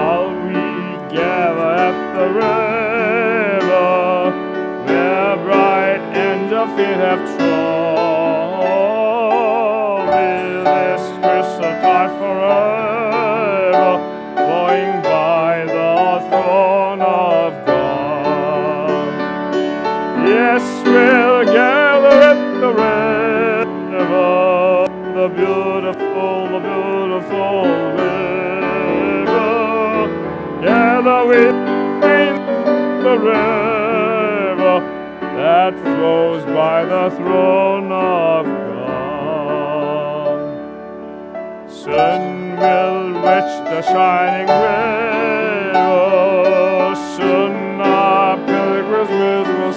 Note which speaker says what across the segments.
Speaker 1: shall we gather at the river, where bright angel feet have trod. With this crystal tide forever, flowing by the throne of God. Yes, we'll gather at the river, the beautiful river. Gather with the river that flows by the throne of God. Soon we'll reach the shining river, soon our pilgrims will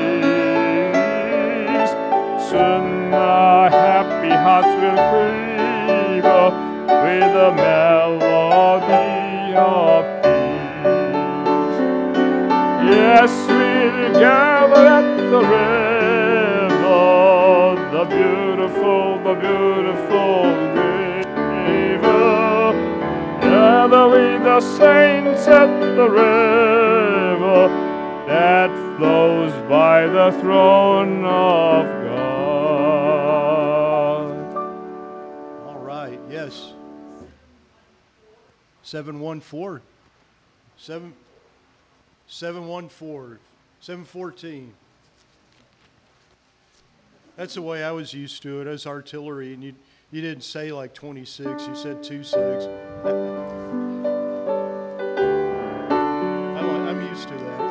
Speaker 1: cease, soon our happy hearts will quiver with the melody of peace. Yes, we'll gather at the river, the beautiful river. Gather with the saints at the river that flows by the throne of God.
Speaker 2: All right, yes. 714. 714. That's the way I was used to it as artillery, and you didn't say like 26, you said 26. I'm used to that.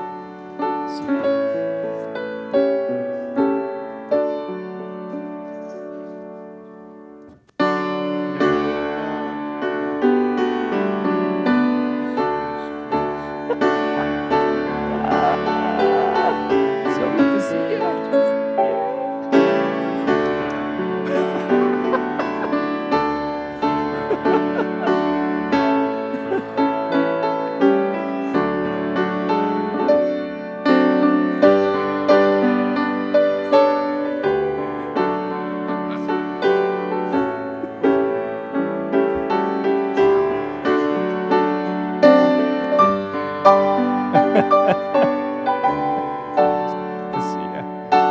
Speaker 1: So good to see you. To see you.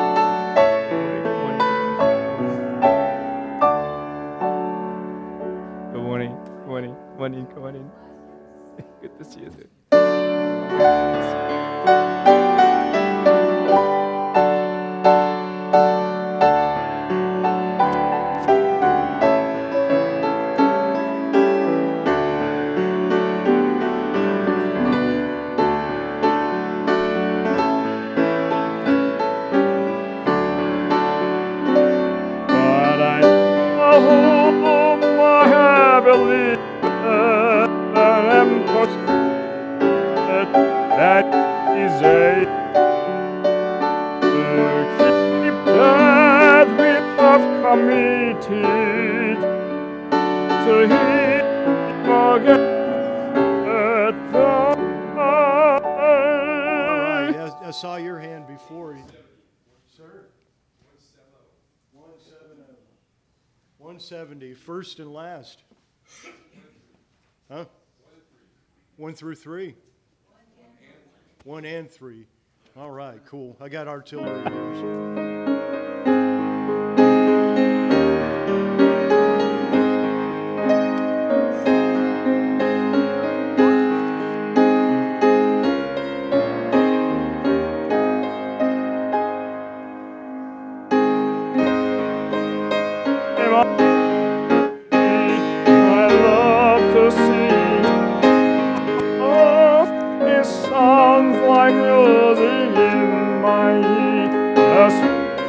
Speaker 1: Good morning. Good morning. Good to see you, dude. But I know whom I have believed, and am persuaded that is able to keep that which I've committed to Him again at the
Speaker 2: All right, I saw your hand before. Sir? 170, first and last. Huh? 1 through 3. 1 and 3. All right, cool. I got artillery here.
Speaker 1: I love to sing. Oh, it sounds like music in my ear. The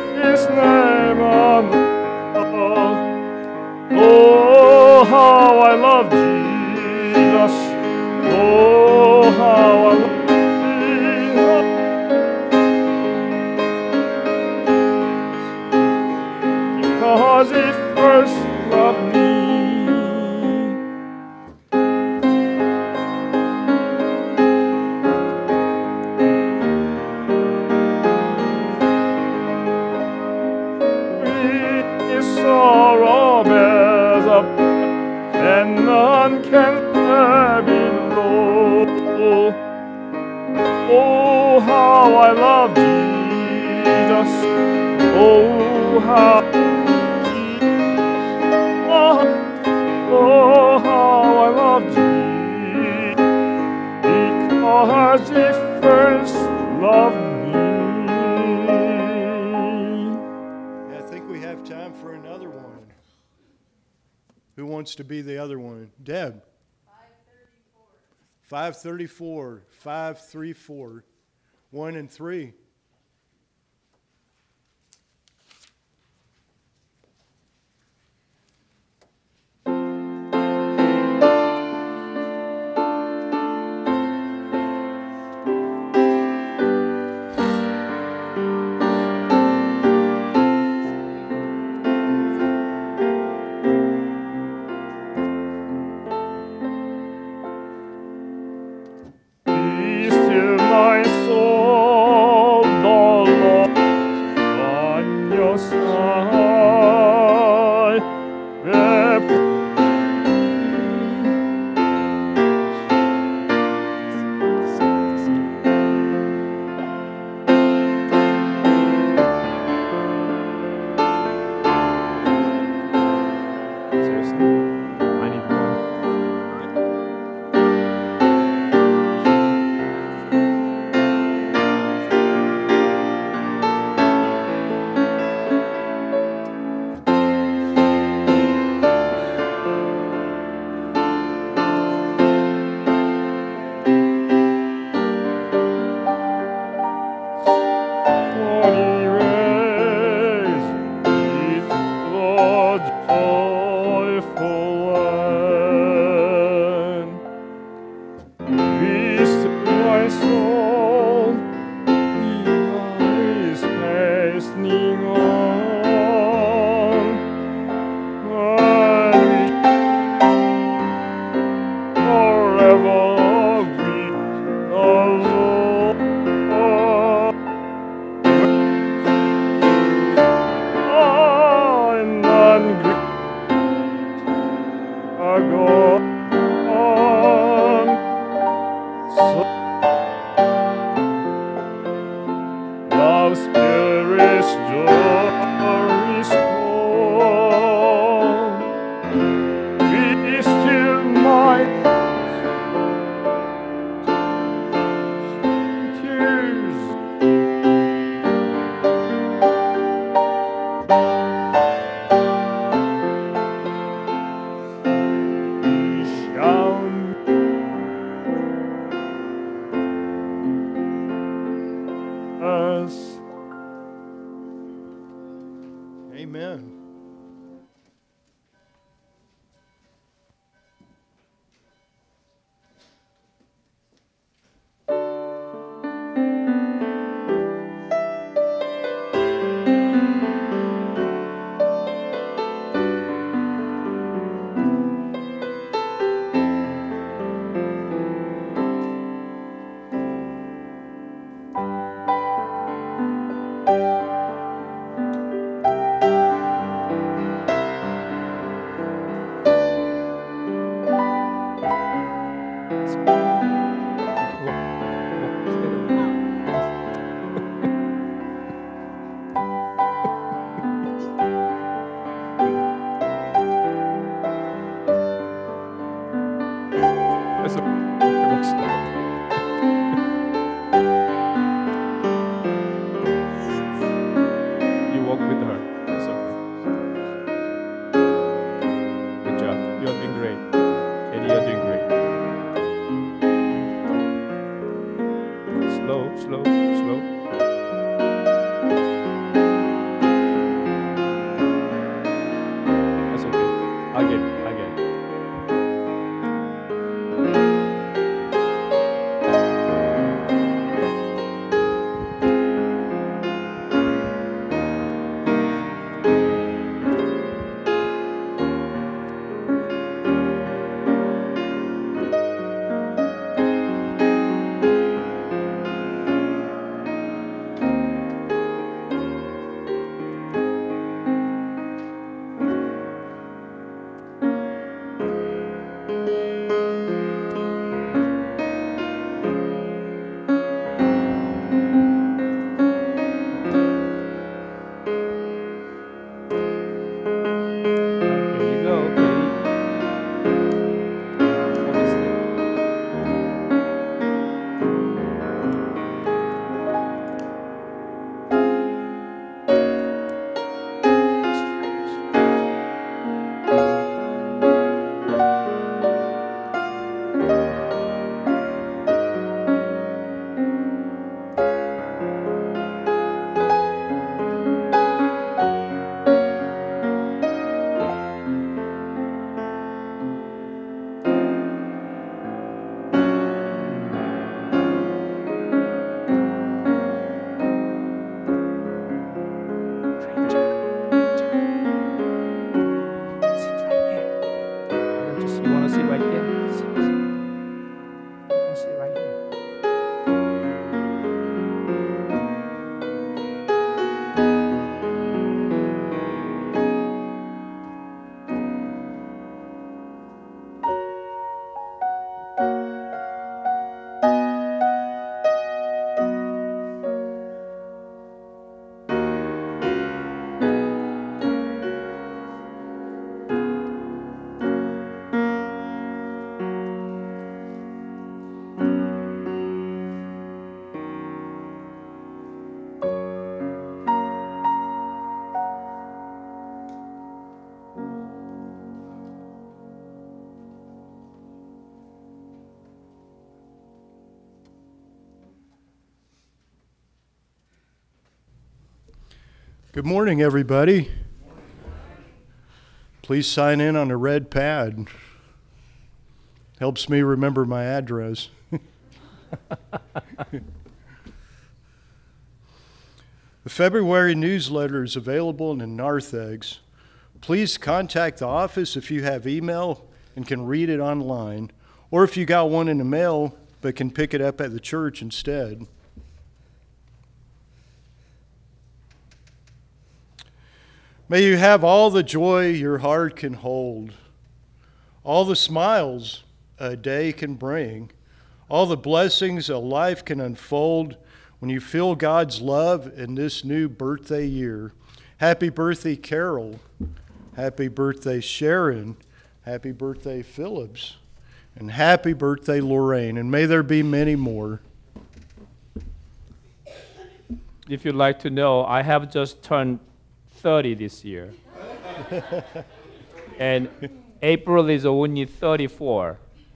Speaker 1: Oh, how I love Jesus. Oh, how, oh, how I love Jesus. Because he first loved me.
Speaker 2: I think we have time for another one. Who wants to be the other one? Deb. 534. 534. 1 and 3.
Speaker 1: Be still my soul, the Lord on your side. Seriously, I need one. Holy rays, it's the joyful land. Be still my soul, he is hastening on. And we forever with the Lord. And none are gone. So love spirits joy restore. Be still my tears. Be shown us.
Speaker 2: Amen.
Speaker 1: That's okay. You walk with her. That's okay. Good job. You're doing great. Katie, you're doing great. Slow, slow, slow. That's okay. I get it. I get it.
Speaker 3: sit right here.
Speaker 2: Good morning, everybody. Please sign in on a red pad. Helps me remember my address. The February newsletter is available in the narthex. Please contact the office if you have email and can read it online, or if you got one in the mail but can pick it up at the church instead. May you have all the joy your heart can hold, all the smiles a day can bring, all the blessings a life can unfold when you feel God's love in this new birthday year. Happy birthday, Carol. Happy birthday, Sharon. Happy birthday, Phillips. And happy birthday, Lorraine. And may there be many more.
Speaker 1: If you'd like to know, I have just turned 30 this year. And April is only 34.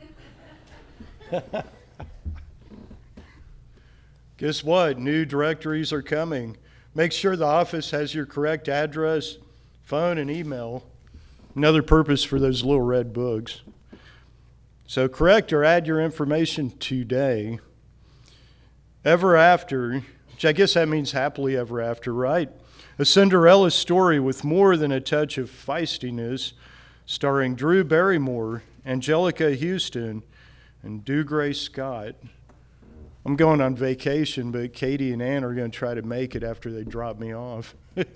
Speaker 2: Guess what? New directories are coming. Make sure the office has your correct address, phone, and email. Another purpose for those little red books. So correct or add your information today. Ever after, which I guess that means happily ever after, right? A Cinderella story with more than a touch of feistiness, starring Drew Barrymore, Angelica Houston, and Dougray Scott. I'm going on vacation, but Katie and Ann are going to try to make it after they drop me off.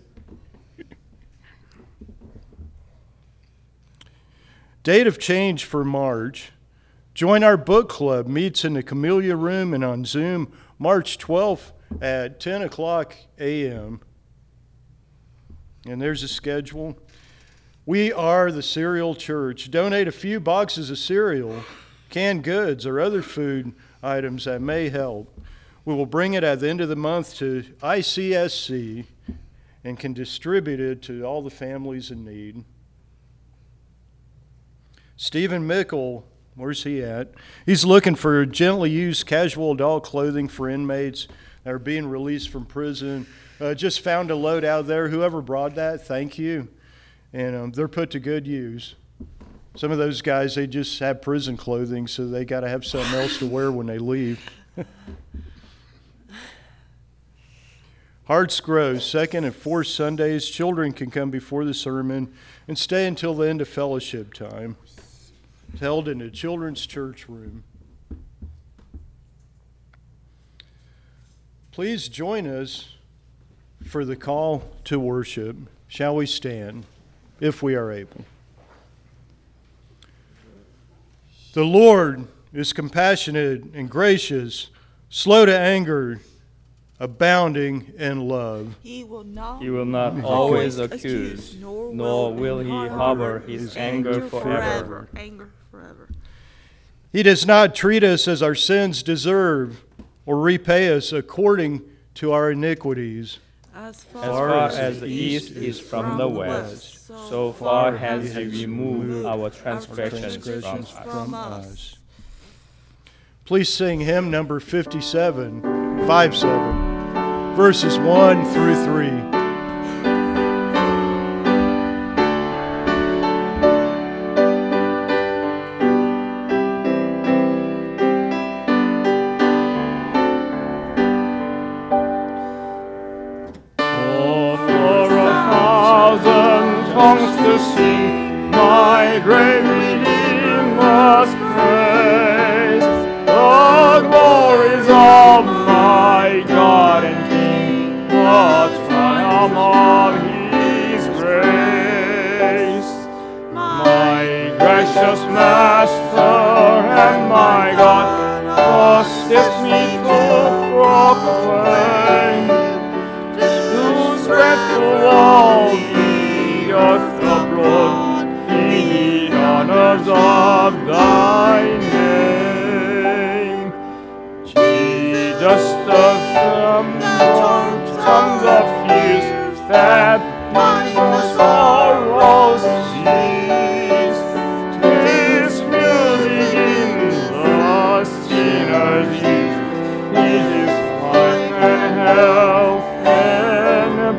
Speaker 2: Date of change for March. Join our book club. Meets in the Camellia Room and on Zoom March 12th at 10 o'clock a.m. And there's a schedule. We are the Cereal Church. Donate a few boxes of cereal, canned goods, or other food items that may help. We will bring it at the end of the month to ICSC and can distribute it to all the families in need. Stephen Mickle, where's he at? He's looking for gently used casual adult clothing for inmates that are being released from prison. Just found a load out there. Whoever brought that, thank you. And they're put to good use. Some of those guys, they just have prison clothing, so they got to have something else to wear when they leave. Hearts Grow, second and fourth Sundays. Children can come before the sermon and stay until the end of fellowship time. It's held in the children's church room. Please join us for the call to worship. Shall we stand, if we are able? The Lord is compassionate and gracious, slow to anger, abounding in love.
Speaker 4: He will not
Speaker 1: always accuse, nor will he harbor his anger forever.
Speaker 4: Anger forever.
Speaker 2: He does not treat us as our sins deserve or repay us according to our iniquities.
Speaker 4: As
Speaker 1: far as the east is from the west, so far has he removed our transgressions from us.
Speaker 2: Please sing hymn number 57, 5-7, verses 1 through 3.
Speaker 1: To sing my great Redeemer's praise. Oh, just tongues of fears that my sorrows cease. 'Tis music in the sinner's ears. It is fun and health and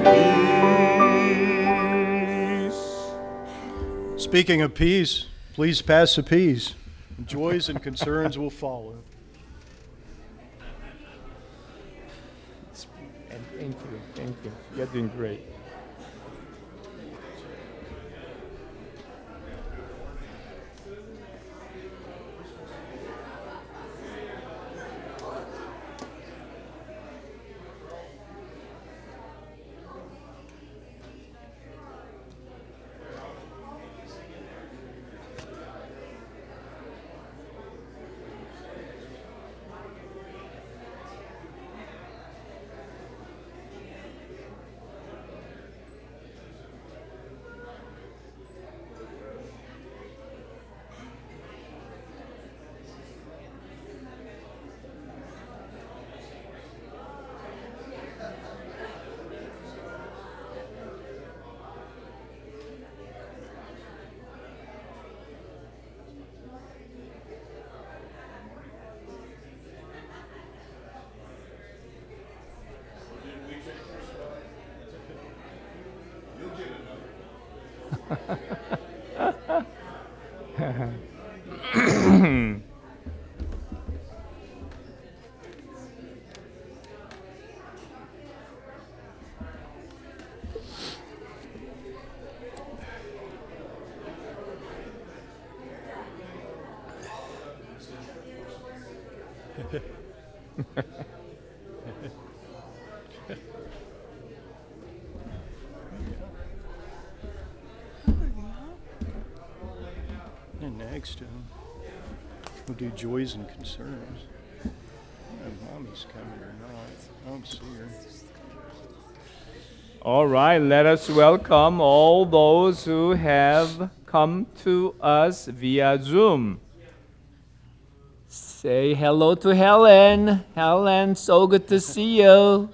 Speaker 1: peace.
Speaker 2: Speaking of peace, please pass the peace. Joys and concerns will follow.
Speaker 1: And thank you. You're doing great.
Speaker 2: And next, we'll do joys and concerns. I don't know if Mommy's coming or not. I don't see her.
Speaker 1: All right, let us welcome all those who have come to us via Zoom. Say hello to Helen. Helen, so good to see you.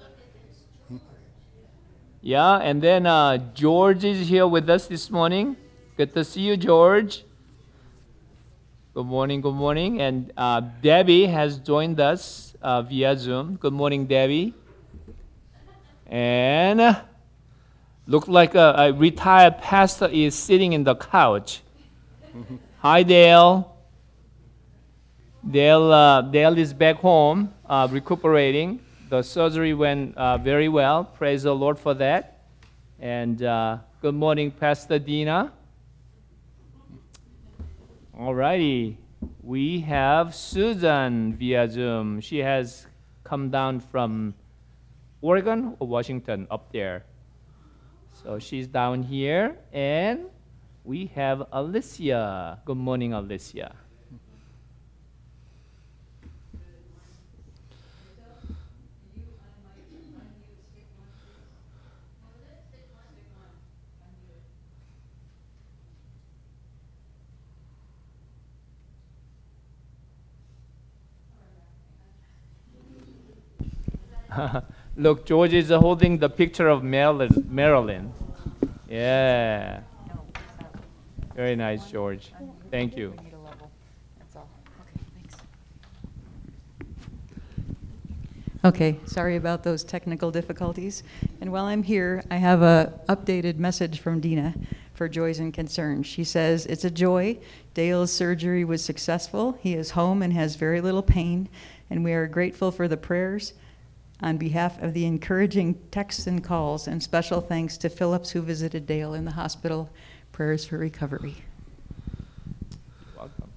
Speaker 1: Yeah, and then George is here with us this morning. Good to see you, George. Good morning, good morning. And Debbie has joined us via Zoom. Good morning, Debbie. And look like a retired pastor is sitting in the couch. Hi, Dale. Dale is back home recuperating. The surgery went very well. Praise the Lord for that. And good morning, Pastor Dina. All righty. We have Susan via Zoom. She has come down from Oregon or Washington up there. So she's down here. And we have Alicia. Good morning, Alicia. Look, George is holding the picture of Marilyn. Yeah. Very nice, George. Thank you.
Speaker 3: Okay, sorry about those technical difficulties. And while I'm here, I have a updated message from Dina for Joys and Concerns. She says, it's a joy. Dale's surgery was successful. He is home and has very little pain, and we are grateful for the prayers on behalf of the encouraging texts and calls, and special thanks to Phillips who visited Dale in the hospital. Prayers for recovery.
Speaker 1: Welcome.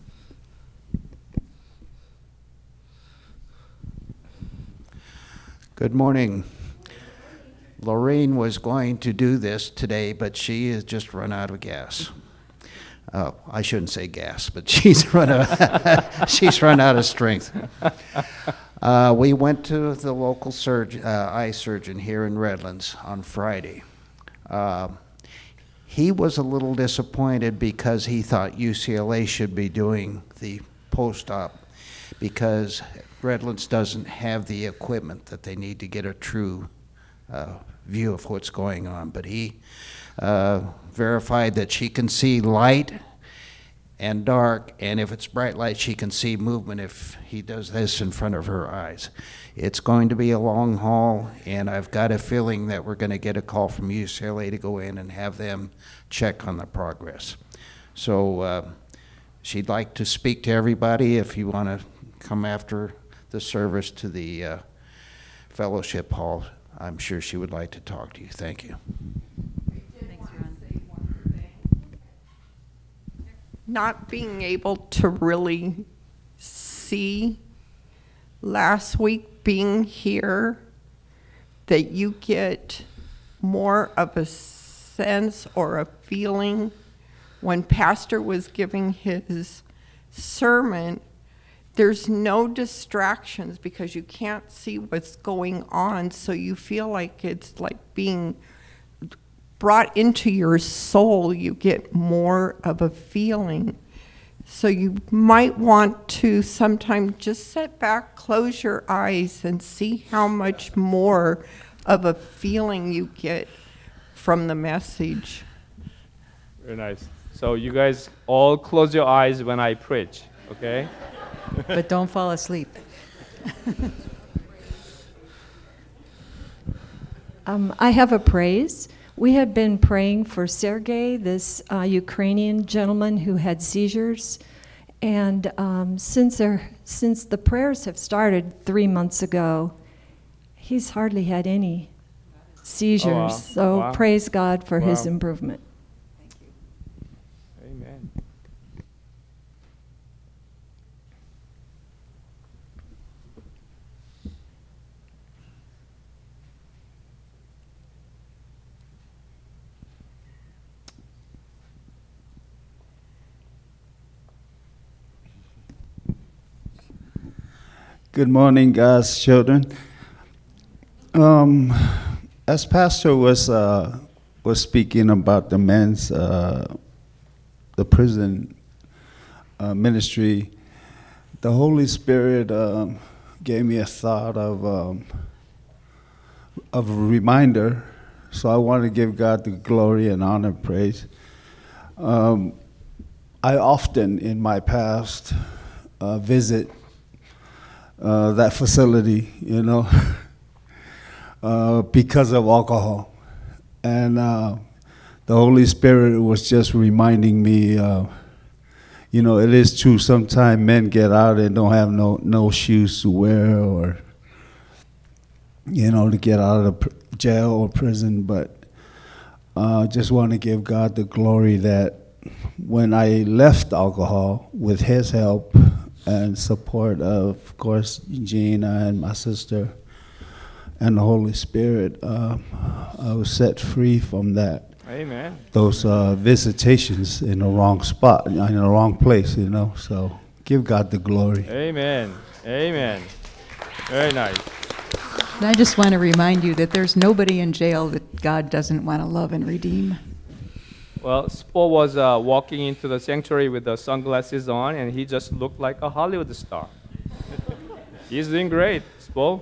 Speaker 4: Good morning. Lorraine was going to do this today, but she has just run out of gas. I shouldn't say gas, but she's run out of strength. We went to the local eye surgeon here in Redlands on Friday. He was a little disappointed because he thought UCLA should be doing the post-op, because Redlands doesn't have the equipment that they need to get a true view of what's going on. But he verified that she can see light and dark, and if it's bright light, she can see movement if he does this in front of her eyes. It's going to be a long haul, and I've got a feeling that we're going to get a call from UCLA to go in and have them check on the progress. So she'd like to speak to everybody. If you want to come after the service to the fellowship hall, I'm sure she would like to talk to you. Thank you.
Speaker 5: Not being able to really see last week being here, that you get more of a sense or a feeling when Pastor was giving his sermon. There's no distractions because you can't see what's going on, so you feel like it's like being brought into your soul. You get more of a feeling. So you might want to sometime just sit back, close your eyes, and see how much more of a feeling you get from the message.
Speaker 1: Very nice. So you guys all close your eyes when I preach, okay?
Speaker 3: But don't fall asleep.
Speaker 6: I have a praise. We had been praying for Sergei, this Ukrainian gentleman who had seizures, and since the prayers have started 3 months ago, he's hardly had any seizures.
Speaker 1: Oh, wow.
Speaker 6: So
Speaker 1: Wow.
Speaker 6: praise God for his
Speaker 1: Wow.
Speaker 6: improvement.
Speaker 1: Amen.
Speaker 7: Good morning, God's children. As Pastor was speaking about the men's, the prison ministry, the Holy Spirit gave me a thought of a reminder. So I want to give God the glory and honor and praise. I often in my past visit that facility, you know, because of alcohol. And the Holy Spirit was just reminding me, you know, it is true, sometimes men get out and don't have no shoes to wear or, you know, to get out of the jail or prison. But just want to give God the glory that when I left alcohol with his help and support of course, Gina and my sister and the Holy Spirit, I was set free from that.
Speaker 1: Amen.
Speaker 7: Those visitations in the wrong spot, in the wrong place, you know. So give God the glory.
Speaker 1: Amen. Amen. Very nice.
Speaker 3: And I just want to remind you that there's nobody in jail that God doesn't want to love and redeem.
Speaker 1: Well, Spo was walking into the sanctuary with the sunglasses on, and he just looked like a Hollywood star. He's doing great, Spo.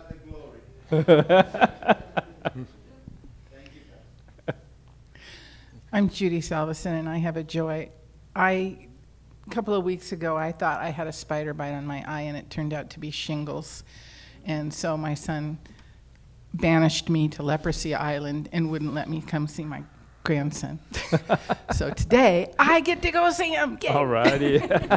Speaker 8: I'm Judy Salveson, and I have a joy. A couple of weeks ago, I thought I had a spider bite on my eye, and it turned out to be shingles. And so my son banished me to Leprosy Island and wouldn't let me come see my grandson. So today, I get to go see him. Yay.
Speaker 1: All righty.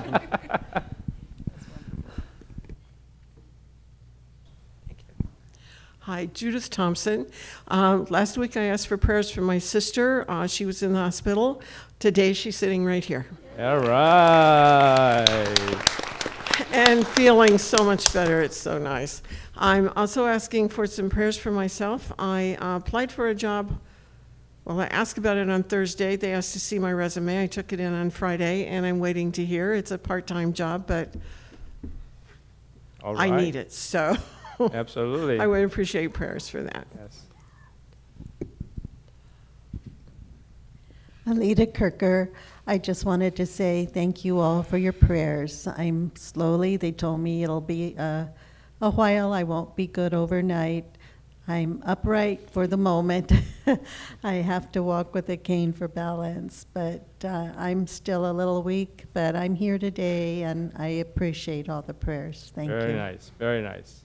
Speaker 9: Hi, Judith Thompson. Last week I asked for prayers for my sister. She was in the hospital. Today she's sitting right here
Speaker 1: All right.
Speaker 9: and feeling so much better. It's so nice. I'm also asking for some prayers for myself. I applied for a job. Well, I asked about it on Thursday. They asked to see my resume. I took it in on Friday, and I'm waiting to hear. It's a part-time job, but
Speaker 1: All
Speaker 9: I
Speaker 1: right.
Speaker 9: need it. So
Speaker 1: Absolutely.
Speaker 9: I would appreciate prayers for that.
Speaker 1: Yes.
Speaker 10: Alita Kirker. I just wanted to say thank you all for your prayers. I'm slowly, they told me it'll be a while. I won't be good overnight. I'm upright for the moment. I have to walk with a cane for balance, but I'm still a little weak, but I'm here today and I appreciate all the prayers. Thank you.
Speaker 1: Very nice, very nice.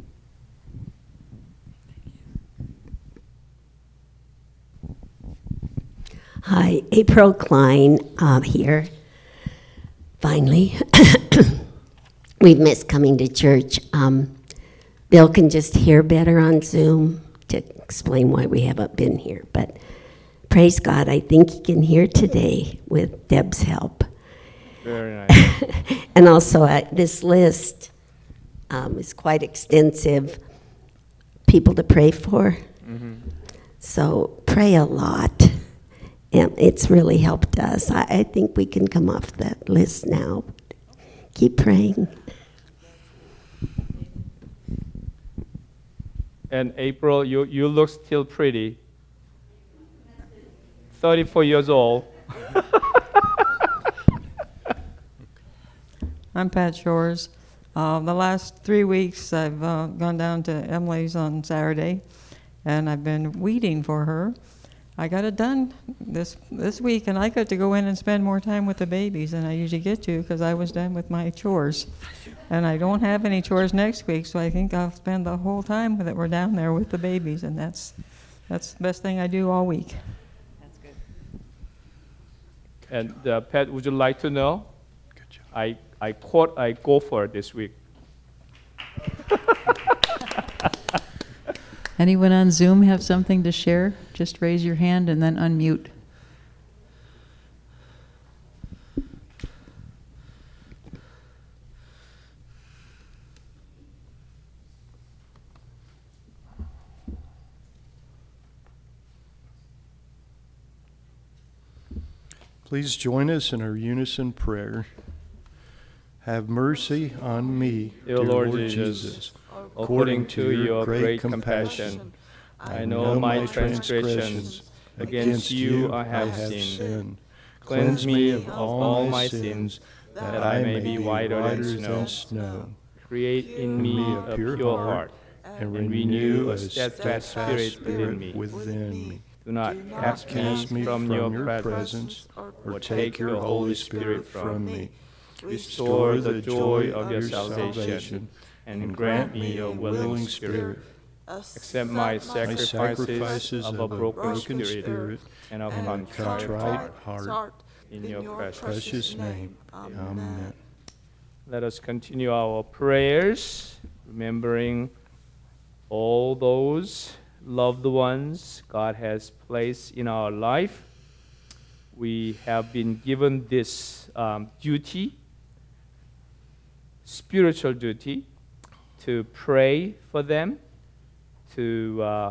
Speaker 11: Hi, April Klein here. Finally, we've missed coming to church. Bill can just hear better on Zoom to explain why we haven't been here. But praise God, I think he can hear today with Deb's help.
Speaker 1: Very nice.
Speaker 11: And also, this list is quite extensive. People to pray for.
Speaker 1: Mm-hmm.
Speaker 11: So pray a lot. And it's really helped us. I think we can come off that list now. Keep praying.
Speaker 1: And April, you look still pretty. 34 years old.
Speaker 3: I'm Pat Shores. The last 3 weeks, I've gone down to Emily's on Saturday, and I've been weeding for her. I got it done this week, and I got to go in and spend more time with the babies than I usually get to because I was done with my chores. And I don't have any chores next week, so I think I'll spend the whole time that we're down there with the babies, and that's the best thing I do all week. That's good.
Speaker 1: And Pat, would you like to know?
Speaker 2: Good job.
Speaker 1: I caught a gopher this week.
Speaker 3: Anyone on Zoom have something to share? Just raise your hand and then unmute.
Speaker 2: Please join us in our unison prayer. Have mercy on me,
Speaker 1: Dear Lord Jesus, according to your great compassion, I know my transgressions. Against you I have sinned. Cleanse me of all my sins, that I may be whiter than snow. Create in me a pure heart, and renew a steadfast spirit within me. Do not cast me from your presence, or take your Holy Spirit from me. Restore the joy of your salvation, and grant me your willing spirit. Accept my sacrifices of a broken spirit and a contrite heart. In your precious name. Amen. Let us continue our prayers, remembering all those loved ones God has placed in our life. We have been given this duty, spiritual duty, to pray for them, to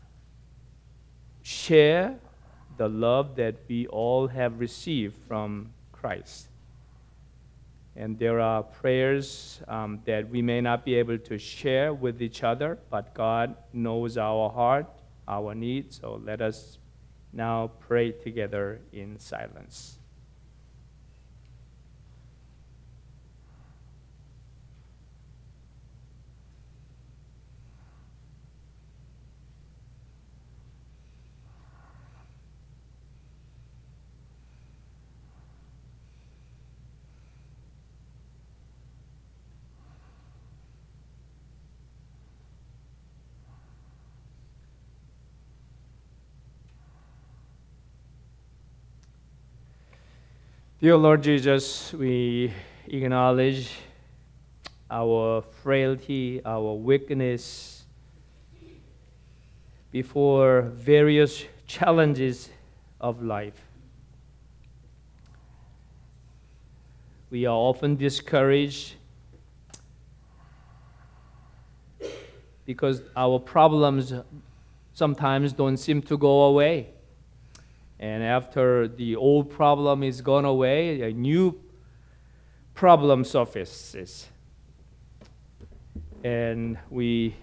Speaker 1: share the love that we all have received from Christ. And there are prayers that we may not be able to share with each other, but God knows our heart, our needs. So let us now pray together in silence. Dear Lord Jesus, we acknowledge our frailty, our weakness before various challenges of life. We are often discouraged because our problems sometimes don't seem to go away. And after the old problem is gone away, a new problem surfaces. And when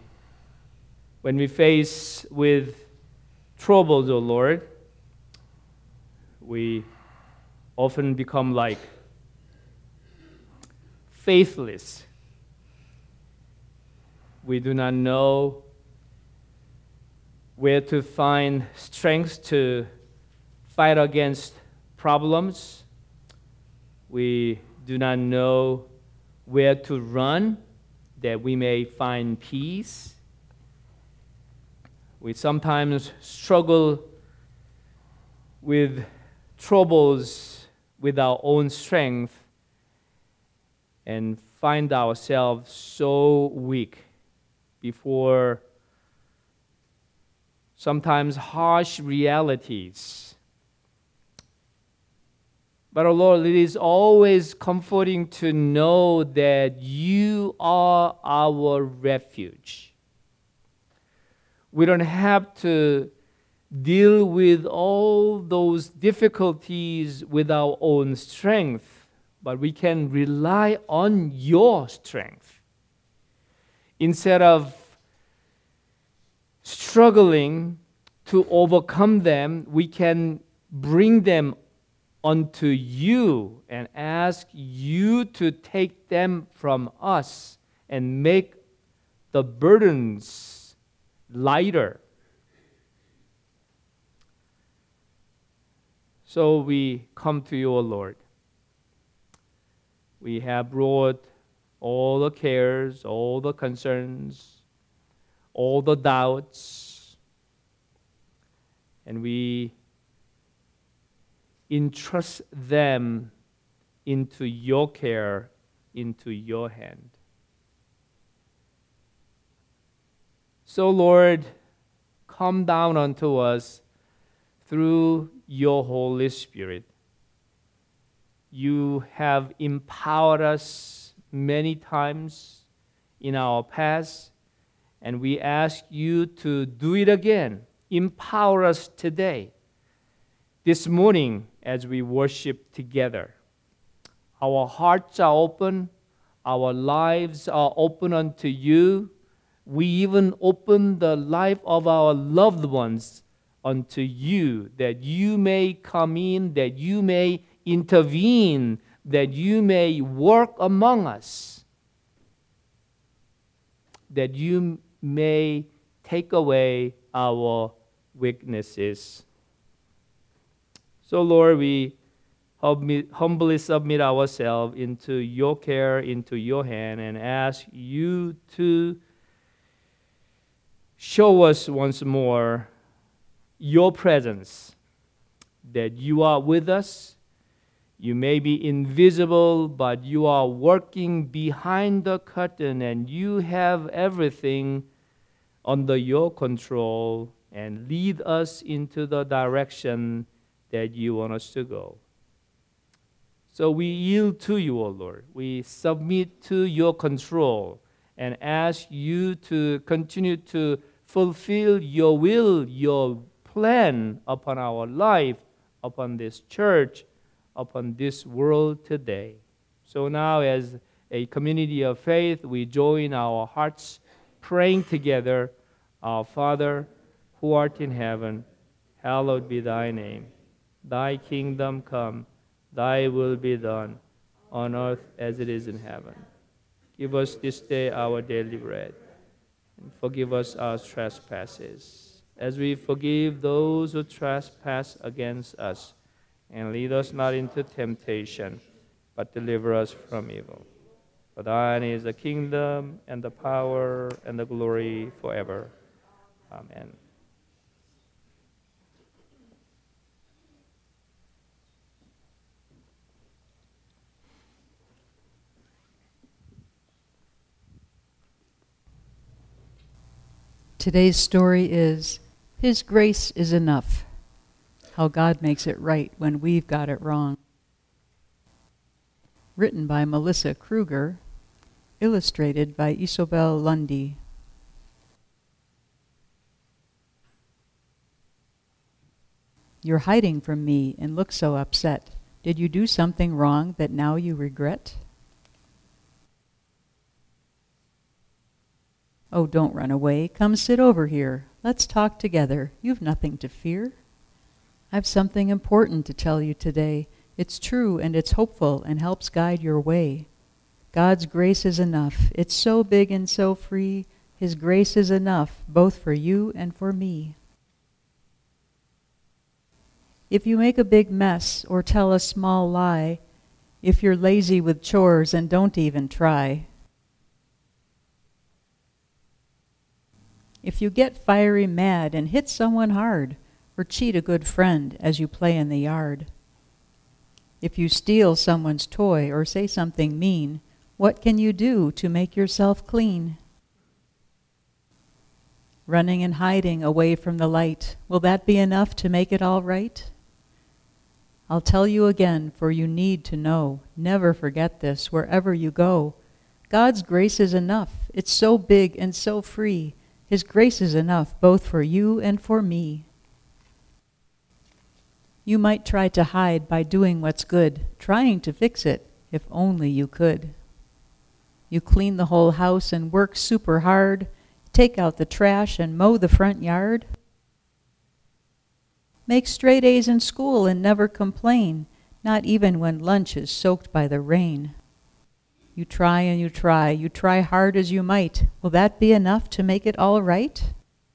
Speaker 1: we face with troubles, O Lord, we often become like faithless. We do not know where to find strength to fight against problems. We do not know where to run that we may find peace. We sometimes struggle with troubles with our own strength and find ourselves so weak before sometimes harsh realities. But, oh Lord, it is always comforting to know that you are our refuge. We don't have to deal with all those difficulties with our own strength, but we can rely on your strength. Instead of struggling to overcome them, we can bring them unto you and ask you to take them from us and make the burdens lighter. So we come to you, O Lord. We have brought all the cares, all the concerns, all the doubts, and we entrust them into your care, into your hand. So, Lord, come down unto us through your Holy Spirit. You have empowered us many times in our past, and we ask you to do it again. Empower us today. This morning, as we worship together, our hearts are open, our lives are open unto you. We even open the life of our loved ones unto you, that you may come in, that you may intervene, that you may work among us, that you may take away our weaknesses. So, Lord, we humbly submit ourselves into your care, into your hand, and ask you to show us once more your presence, that you are with us. You may be invisible, but you are working behind the curtain, and you have everything under your control, and lead us into the direction that you want us to go. So we yield to you, O Lord. We submit to your control and ask you to continue to fulfill your will, your plan upon our life, upon this church, upon this world today. So now, as a community of faith, we join our hearts praying together. Our Father, who art in heaven, hallowed be thy name. Thy kingdom come, thy will be done, on earth as it is in heaven. Give us this day our daily bread, and forgive us our trespasses, as we forgive those who trespass against us. And lead us not into temptation, but deliver us from evil. For thine is the kingdom, and the power, and the glory forever. Amen.
Speaker 3: Today's story is His Grace is Enough. How God makes it right when we've got it wrong. Written by Melissa Kruger, illustrated by Isobel Lundy. You're hiding from me and look so upset. Did you do something wrong that now you regret? Oh, don't run away. Come sit over here. Let's talk together. You've nothing to fear. I've something important to tell you today. It's true and it's hopeful and helps guide your way. God's grace is enough. It's so big and so free. His grace is enough, both for you and for me. If you make a big mess or tell a small lie, if you're lazy with chores and don't even try, if you get fiery mad and hit someone hard, or cheat a good friend as you play in the yard, if you steal someone's toy or say something mean, what can you do to make yourself clean? Running and hiding away from the light, will that be enough to make it all right? I'll tell you again, for you need to know. Never forget this wherever you go. God's grace is enough. It's so big and so free. His grace is enough, both for you and for me. You might try to hide by doing what's good, trying to fix it, if only you could. You clean the whole house and work super hard, take out the trash and mow the front yard. Make straight A's in school and never complain, not even when lunch is soaked by the rain. You try and you try hard as you might. Will that be enough to make it all right?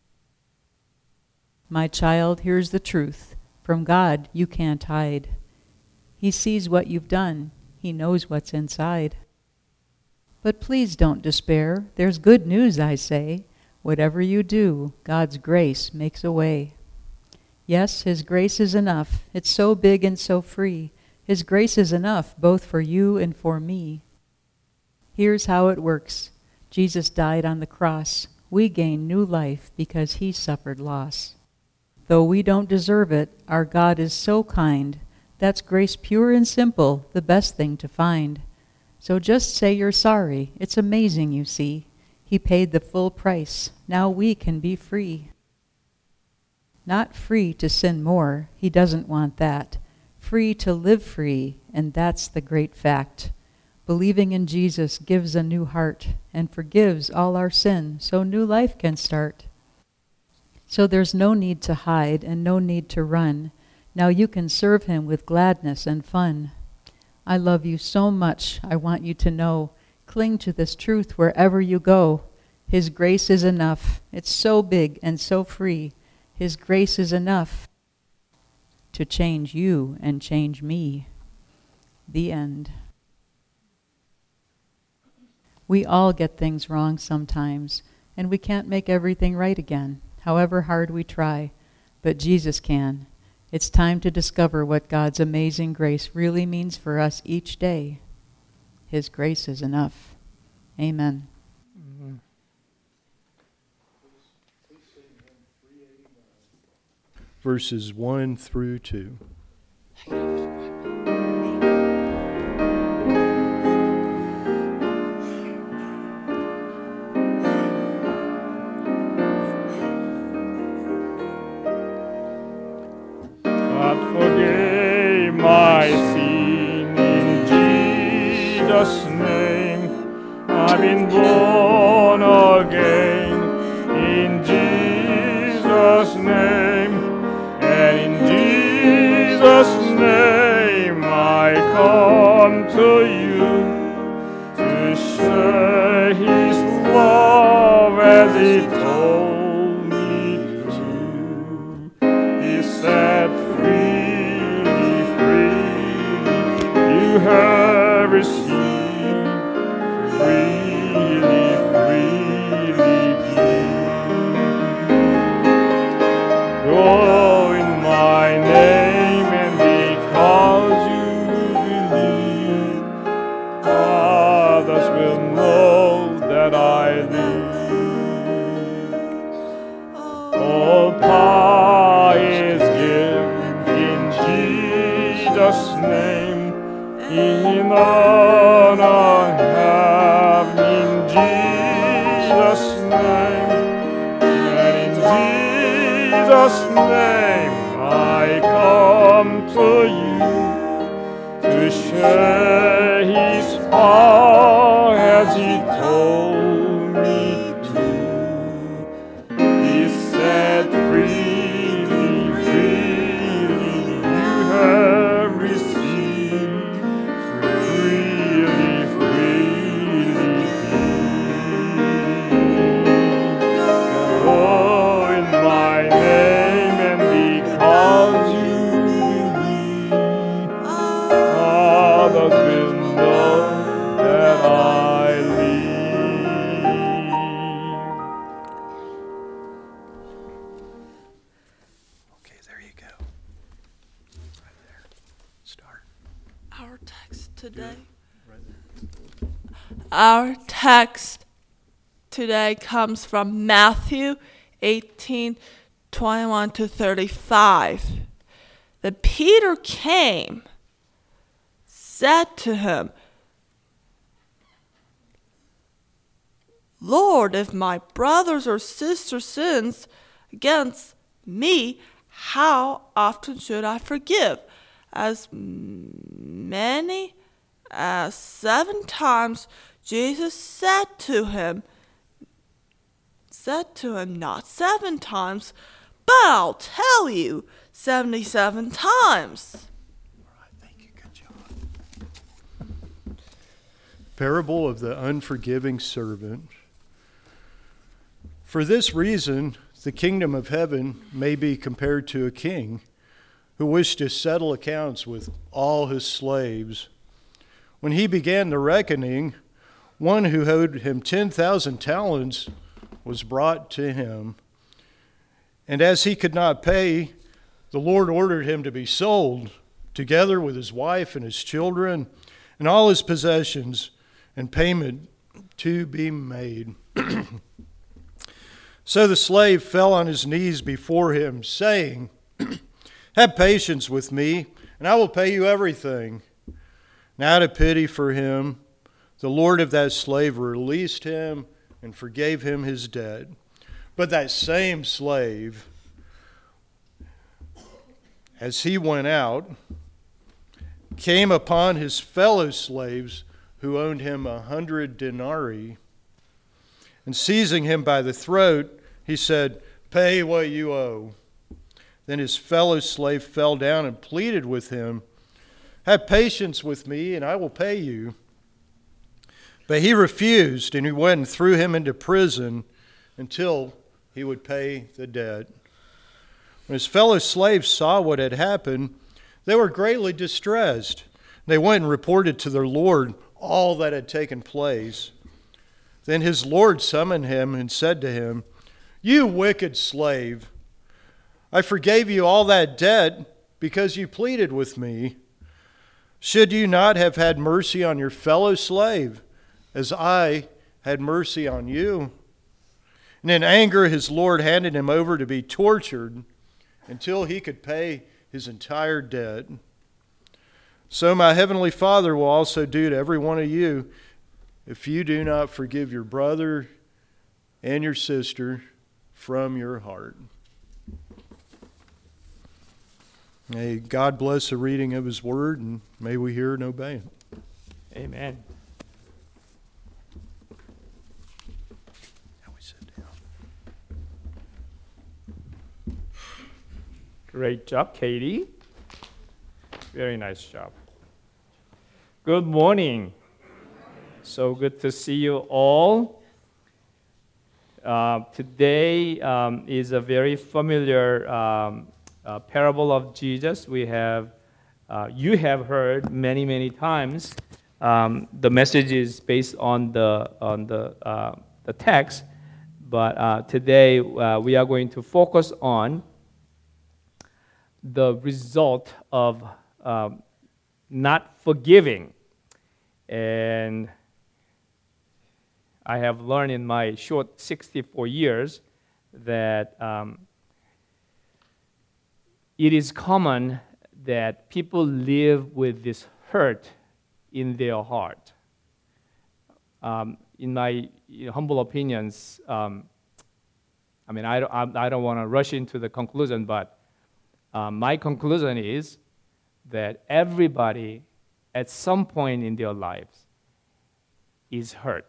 Speaker 3: My child, here's the truth. From God you can't hide. He sees what you've done. He knows what's inside. But please don't despair. There's good news, I say. Whatever you do, God's grace makes a way. Yes, His grace is enough. It's so big and so free. His grace is enough, both for you and for me. Here's how it works. Jesus died on the cross. We gain new life because He suffered loss. Though we don't deserve it, our God is so kind. That's grace pure and simple, the best thing to find. So just say you're sorry. It's amazing, you see. He paid the full price. Now we can be free. Not free to sin more. He doesn't want that. Free to live free, and that's the great fact. Believing in Jesus gives a new heart and forgives all our sin, so new life can start. So there's no need to hide and no need to run. Now you can serve Him with gladness and fun. I love you so much, I want you to know. Cling to this truth wherever you go. His grace is enough. It's so big and so free. His grace is enough to change you and change me. The end. We all get things wrong sometimes, and we can't make everything right again, however hard we try, but Jesus can. It's time to discover what God's amazing grace really means for us each day. His grace is enough. Amen.
Speaker 2: Verses 1 through 2.
Speaker 1: God forgave my sin in Jesus' name. I've been born again in Jesus' name. And in Jesus' name I come to you to share His love as He told me to. He set freely, freely you have received, freely, freely give. Go in my name, and because you believe, others will know that I live. All power is given in Jesus' name, in earth and heaven, in Jesus' name, and in Jesus' name I come to you to share His power as He told me to. He set freely, freely
Speaker 12: today. Our text today comes from Matthew 18:21-35. That Peter came, said to him, Lord, if my brothers or sisters sins against me, how often should I forgive? As many as 7 times. Jesus said to him, not 7 times, but I'll tell you, 77 times.
Speaker 2: All right, thank you. Good job. Parable of the unforgiving servant. For this reason, the kingdom of heaven may be compared to a king who wished to settle accounts with all his slaves. When he began the reckoning, one who owed him 10,000 talents was brought to him. And as he could not pay, the Lord ordered him to be sold, together with his wife and his children and all his possessions, and payment to be made. So the slave fell on his knees before him, saying, Have patience with me, and I will pay you everything. And out of pity for him, the Lord of that slave released him and forgave him his debt. But that same slave, as he went out, came upon his fellow slaves who owed him 100 denarii. And seizing him by the throat, he said, Pay what you owe. Then his fellow slave fell down and pleaded with him, Have patience with me, and I will pay you. But he refused, and he went and threw him into prison until he would pay the debt. When his fellow slaves saw what had happened, they were greatly distressed. They went and reported to their Lord all that had taken place. Then his Lord summoned him and said to him, You wicked slave, I forgave you all that debt because you pleaded with me. Should you not have had mercy on your fellow slave, as I had mercy on you? And in anger his Lord handed him over to be tortured until he could pay his entire debt. So my heavenly Father will also do to every one of you if you do not forgive your brother and your sister from your heart. May God bless the reading of his word, and may we hear and obey it.
Speaker 1: Amen.
Speaker 2: Now we sit down.
Speaker 1: Great job, Katie. Very nice job. Good morning. So good to see you all. Today is a very familiar parable of Jesus. You have heard many times. The message is based on the text, but today we are going to focus on the result of not forgiving. And I have learned in my short 64 years that it is common that people live with this hurt in their heart. In my humble opinions, I don't want to rush into the conclusion, but my conclusion is that everybody at some point in their lives is hurt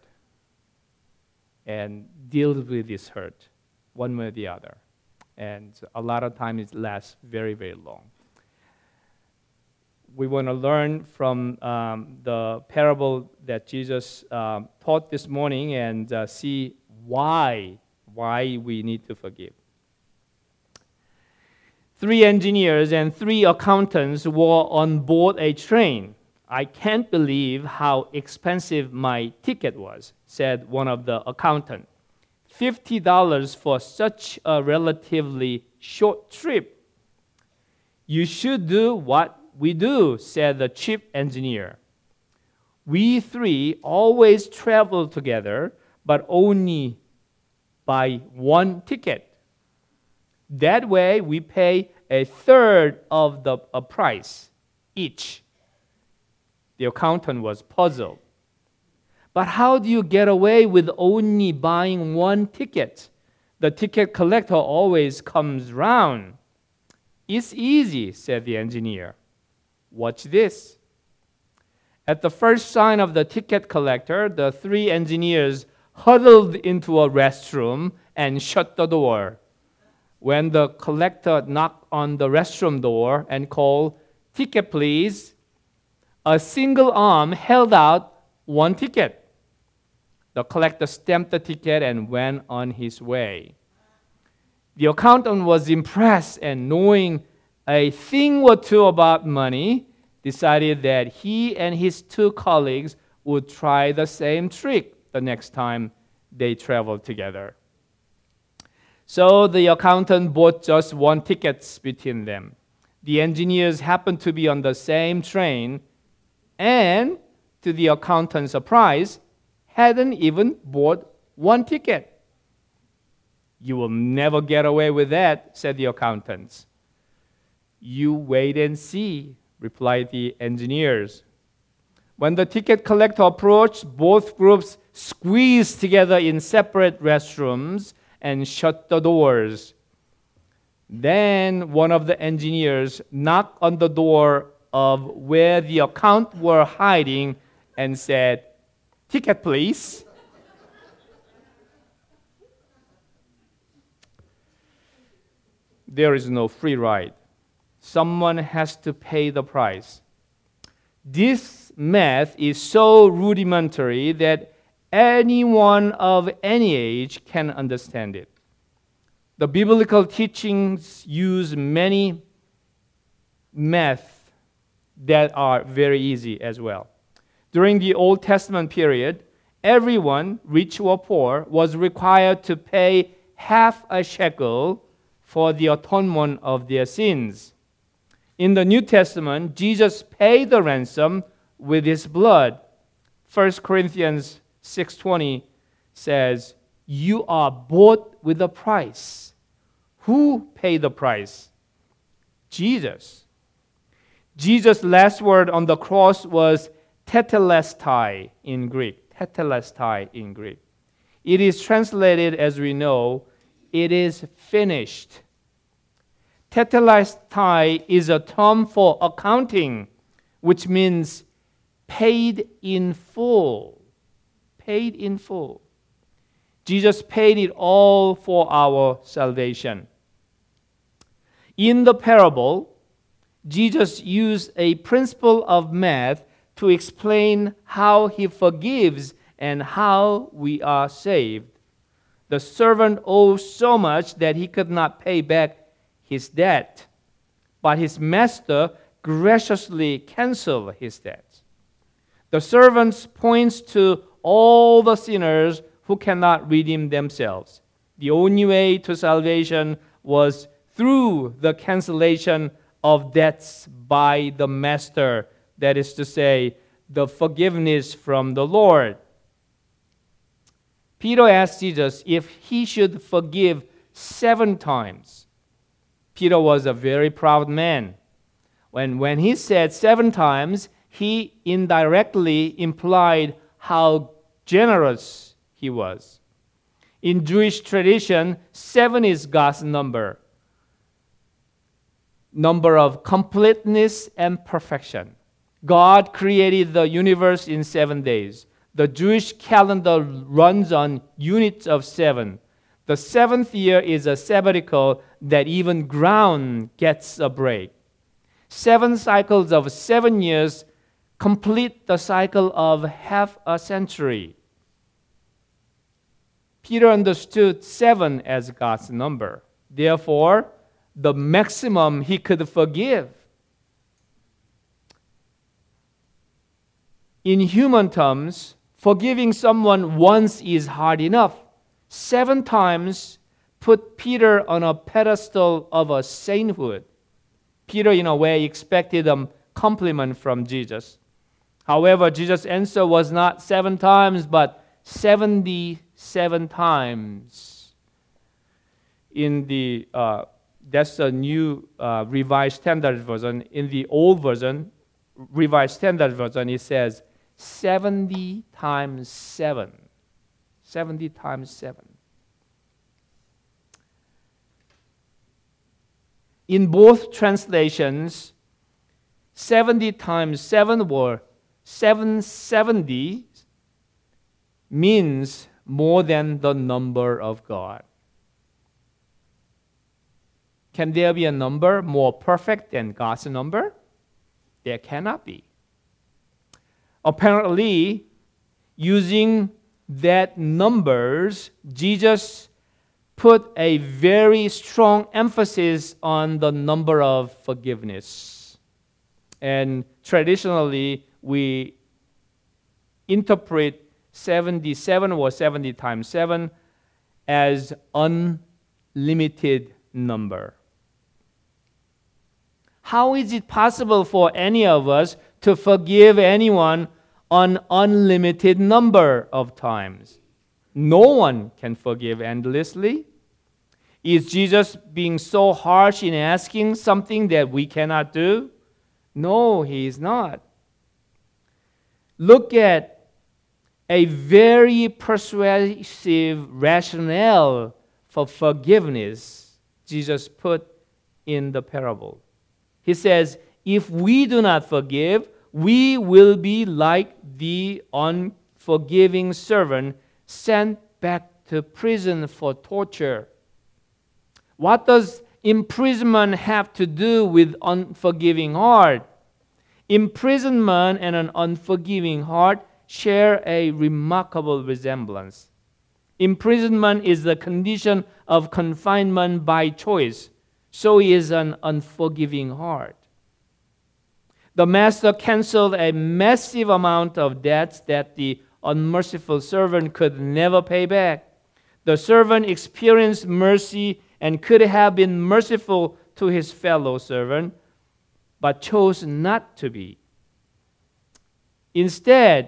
Speaker 1: and deals with this hurt one way or the other. And a lot of times it lasts very long. We want to learn from the parable that Jesus taught this morning and see why we need to forgive. 3 engineers and 3 accountants were on board a train. I can't believe how expensive my ticket was, said one of the accountants. $50 for such a relatively short trip. You should do what we do, said the chief engineer. We three always travel together, but only by one ticket. That way, we pay a third of the price each. The accountant was puzzled. But how do you get away with only buying one ticket? The ticket collector always comes round. It's easy, said the engineer. Watch this. At the first sign of the ticket collector, the three engineers huddled into a restroom and shut the door. When the collector knocked on the restroom door and called, "Ticket, please," a single arm held out one ticket. The collector stamped the ticket and went on his way. The accountant was impressed, and knowing a thing or two about money, decided that he and his two colleagues would try the same trick the next time they traveled together. So the accountant bought just one ticket between them. The engineers happened to be on the same train, and to the accountant's surprise, hadn't even bought one ticket. "You will never get away with that," said the accountants. "You wait and see," replied the engineers. When the ticket collector approached, both groups squeezed together in separate restrooms and shut the doors. Then one of the engineers knocked on the door of where the accountants were hiding and said, "Ticket, please." There is no free ride. Someone has to pay the price. This math is so rudimentary that anyone of any age can understand it. The biblical teachings use many math that are very easy as well. During the Old Testament period, everyone, rich or poor, was required to pay half a shekel for the atonement of their sins. In the New Testament, Jesus paid the ransom with his blood. 1 Corinthians 6:20 says, "You are bought with a price." Who paid the price? Jesus. Jesus' last word on the cross was tetelestai in Greek. Tetelestai in Greek. It is translated, as we know, "It is finished." Tetelestai is a term for accounting, which means paid in full. Paid in full. Jesus paid it all for our salvation. In the parable, Jesus used a principle of math to explain how he forgives and how we are saved. The servant owed so much that he could not pay back his debt, but his master graciously canceled his debt. The servant points to all the sinners who cannot redeem themselves. The only way to salvation was through the cancellation of debts by the master, that is to say, the forgiveness from the Lord. Peter asked Jesus if he should forgive 7 times. Peter was a very proud man. When he said 7 times, he indirectly implied how generous he was. In Jewish tradition, 7 is God's number of completeness and perfection. God created the universe in 7 days. The Jewish calendar runs on units of 7. The 7th year is a sabbatical that even ground gets a break. 7 cycles of 7 years complete the cycle of half a century. Peter understood 7 as God's number. Therefore, the maximum he could forgive. In human terms, forgiving someone once is hard enough. 7 times put Peter on a pedestal of a sainthood. Peter, in a way, expected a compliment from Jesus. However, Jesus' answer was not 7 times, but 77 times. In the that's a new Revised Standard Version. In the old version, Revised Standard Version, it says 70 times 7. 70 times 7. In both translations, 70 times 7 or 770 means more than the number of God. Can there be a number more perfect than God's number? There cannot be. Apparently, using that numbers, Jesus put a very strong emphasis on the number of forgiveness. And traditionally, we interpret 77 or 70 times 7 as unlimited number. How is it possible for any of us to forgive anyone an unlimited number of times? No one can forgive endlessly. Is Jesus being so harsh in asking something that we cannot do? No, he is not. Look at a very persuasive rationale for forgiveness Jesus put in the parable. He says, if we do not forgive, we will be like the unforgiving servant sent back to prison for torture. What does imprisonment have to do with unforgiving heart? Imprisonment and an unforgiving heart share a remarkable resemblance. Imprisonment is the condition of confinement by choice. So is an unforgiving heart. The master canceled a massive amount of debts that the unmerciful servant could never pay back. The servant experienced mercy and could have been merciful to his fellow servant, but chose not to be. Instead,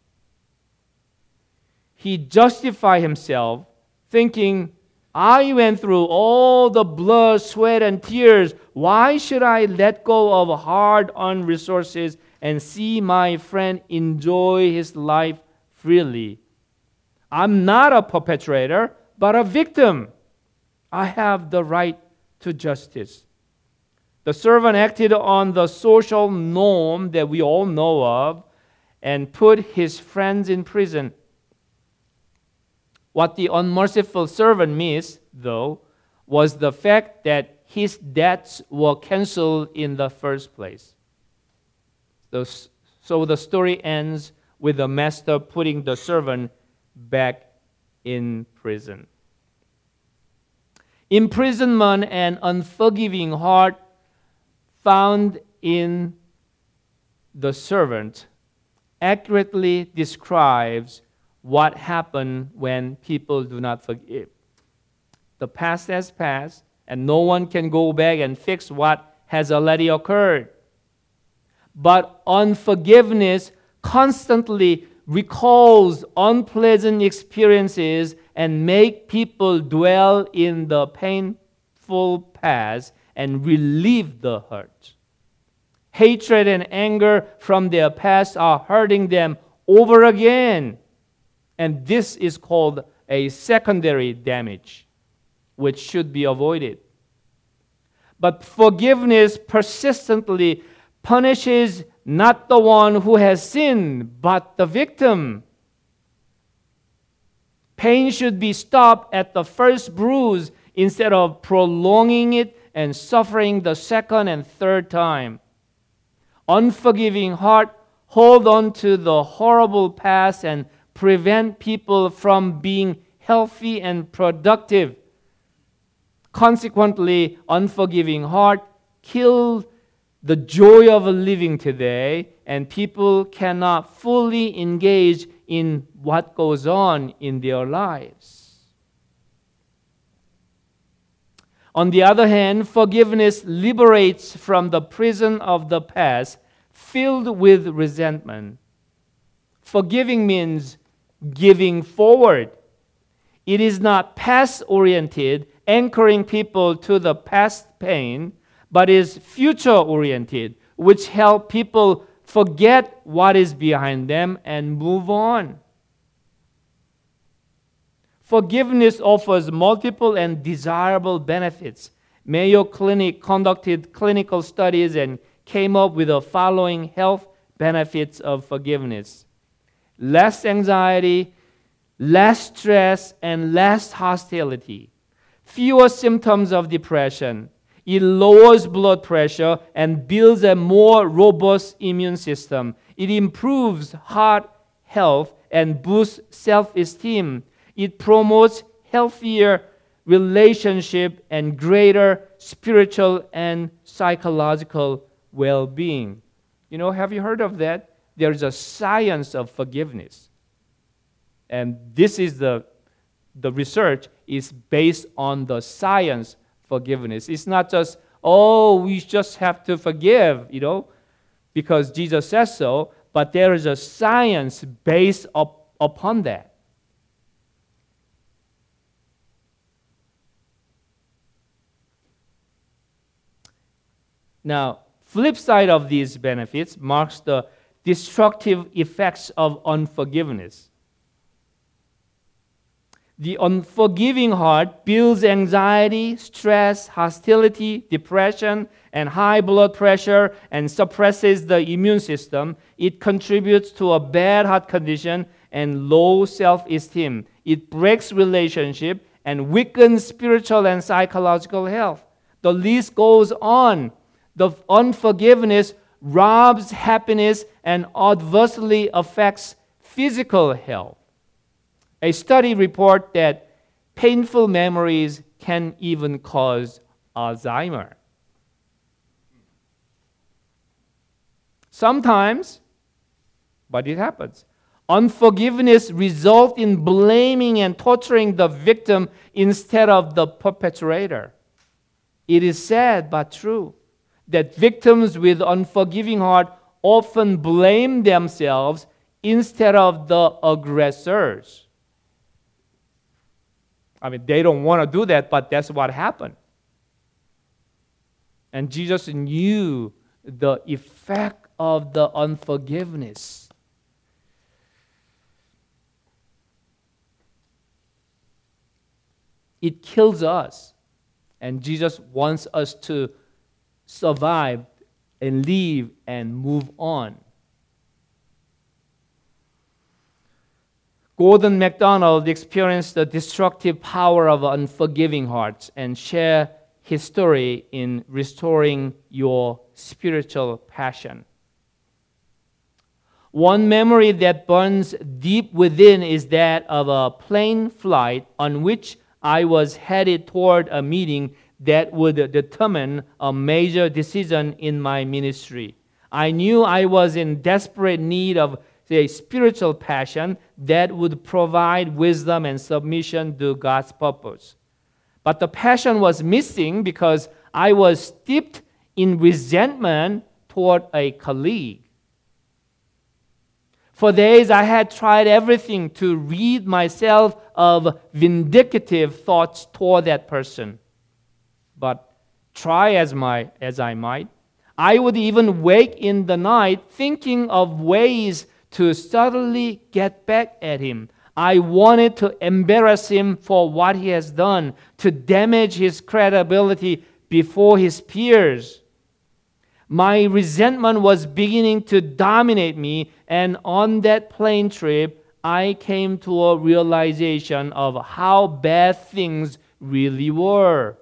Speaker 1: he justified himself, thinking, I went through all the blood, sweat, and tears. Why should I let go of hard-earned resources and see my friend enjoy his life freely? I'm not a perpetrator, but a victim. I have the right to justice. The servant acted on the social norm that we all know of and put his friends in prison. What the unmerciful servant missed, though, was the fact that his debts were canceled in the first place. So the story ends with the master putting the servant back in prison. Imprisonment and unforgiving heart found in the servant accurately describes what happened when people do not forgive. The past has passed, and no one can go back and fix what has already occurred. But unforgiveness constantly recalls unpleasant experiences and make people dwell in the painful past and relieve the hurt. Hatred and anger from their past are hurting them over again. And this is called a secondary damage, which should be avoided. But forgiveness persistently punishes not the one who has sinned, but the victim. Pain should be stopped at the first bruise instead of prolonging it and suffering the second and third time. Unforgiving heart hold on to the horrible past and prevent people from being healthy and productive. Consequently, unforgiving heart kills the joy of living today, and people cannot fully engage in what goes on in their lives. On the other hand, forgiveness liberates from the prison of the past filled with resentment. Forgiving means giving forward. It is not past-oriented, anchoring people to the past pain, but is future-oriented, which help people forget what is behind them and move on. Forgiveness offers multiple and desirable benefits. Mayo Clinic conducted clinical studies and came up with the following health benefits of forgiveness: less anxiety, less stress, and less hostility, fewer symptoms of depression. It lowers blood pressure and builds a more robust immune system. It improves heart health and boosts self-esteem. It promotes healthier relationship and greater spiritual and psychological well-being. You know, have you heard of that? There's a science of forgiveness. And this is the research is based on the science forgiveness. It's not just, oh, we just have to forgive, because Jesus says so, but there is a science based upon that. Now, flip side of these benefits marks the destructive effects of unforgiveness. The unforgiving heart builds anxiety, stress, hostility, depression, and high blood pressure and suppresses the immune system. It contributes to a bad heart condition and low self-esteem. It breaks relationship and weakens spiritual and psychological health. The list goes on. The unforgiveness robs happiness and adversely affects physical health. A study reports that painful memories can even cause Alzheimer. Sometimes, but it happens. Unforgiveness results in blaming and torturing the victim instead of the perpetrator. It is sad but true that victims with unforgiving heart often blame themselves instead of the aggressors. I mean, they don't want to do that, but that's what happened. And Jesus knew the effect of the unforgiveness. It kills us. And Jesus wants us to survive and live and move on. Gordon MacDonald experienced the destructive power of unforgiving hearts and shared his story in restoring your spiritual passion. One memory that burns deep within is that of a plane flight on which I was headed toward a meeting that would determine a major decision in my ministry. I knew I was in desperate need of a spiritual passion that would provide wisdom and submission to God's purpose. But the passion was missing because I was steeped in resentment toward a colleague. For days I had tried everything to rid myself of vindictive thoughts toward that person. But try as I might, I would even wake in the night thinking of ways to subtly get back at him. I wanted to embarrass him for what he has done, to damage his credibility before his peers. My resentment was beginning to dominate me, and on that plane trip, I came to a realization of how bad things really were.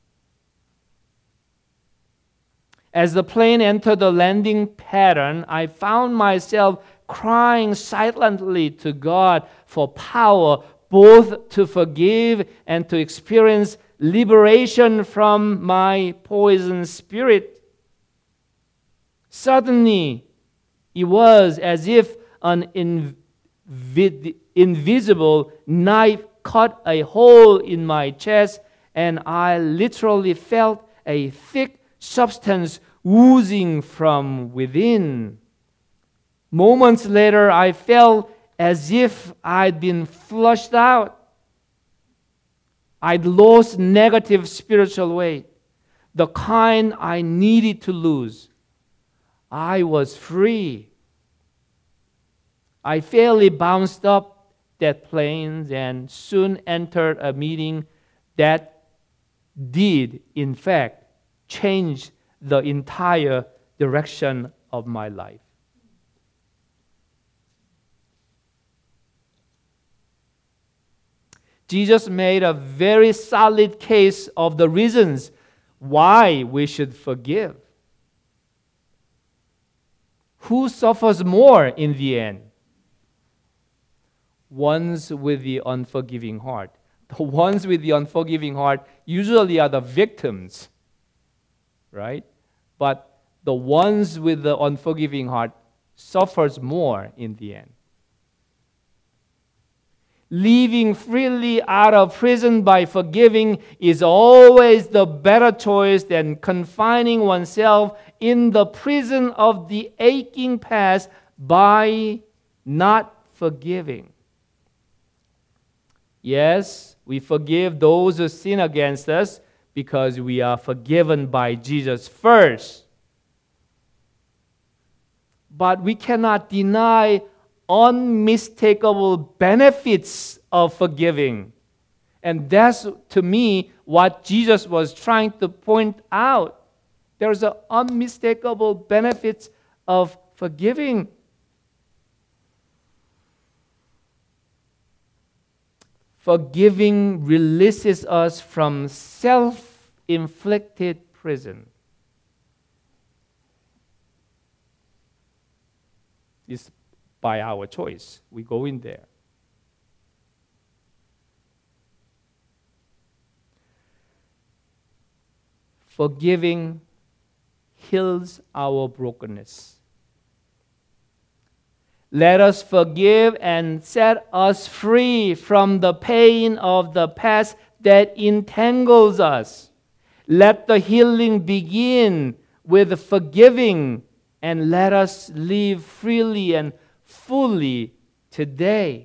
Speaker 1: As the plane entered the landing pattern, I found myself crying silently to God for power, both to forgive and to experience liberation from my poisoned spirit. Suddenly, it was as if an invisible knife cut a hole in my chest, and I literally felt a thick substance oozing from within. Moments later, I felt as if I'd been flushed out. I'd lost negative spiritual weight, the kind I needed to lose. I was free. I fairly bounced up that plane and soon entered a meeting that did, in fact, change the entire direction of my life. Jesus made a very solid case of the reasons why we should forgive. Who suffers more in the end? Ones with the unforgiving heart. The ones with the unforgiving heart usually are the victims, right? But the ones with the unforgiving heart suffers more in the end. Living freely out of prison by forgiving is always the better choice than confining oneself in the prison of the aching past by not forgiving. Yes, we forgive those who sin against us because we are forgiven by Jesus first. But we cannot deny unmistakable benefits of forgiving. And that's, to me, what Jesus was trying to point out. There's an unmistakable benefits of forgiving. Forgiving releases us from self-inflicted prison. It's by our choice. We go in there. Forgiving heals our brokenness. Let us forgive and set us free from the pain of the past that entangles us. Let the healing begin with forgiving, and let us live freely and fully today.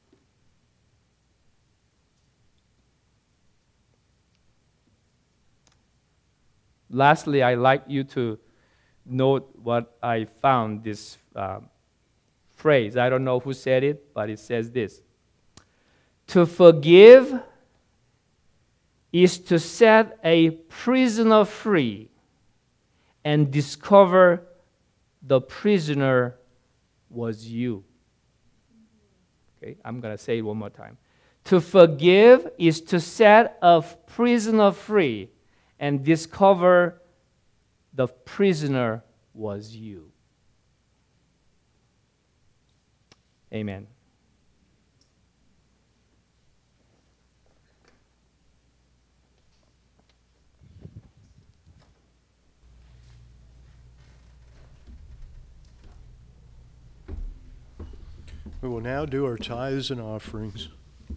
Speaker 1: Lastly, I'd like you to note what I found this phrase. I don't know who said it, but it says this. To forgive is to set a prisoner free and discover the prisoner was you. Okay, I'm going to say it one more time. To forgive is to set a prisoner free and discover the prisoner was you. Amen.
Speaker 2: We will now do our tithes and offerings.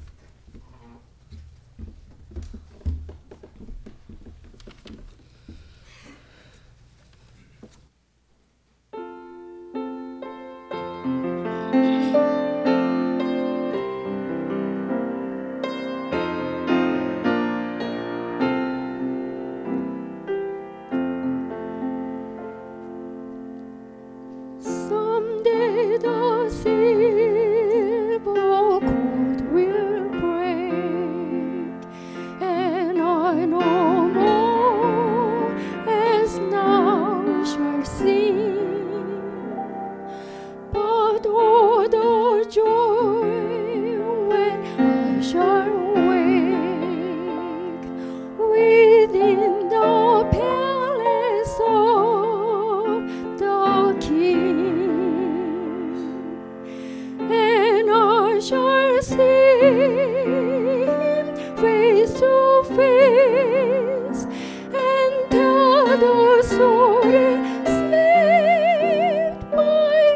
Speaker 6: Someday the silver cord will break, and I no more as now shall sing. But oh, the joy when I shall wake within the palace of the King, and I shall see him face to face, and tell the sorry saved by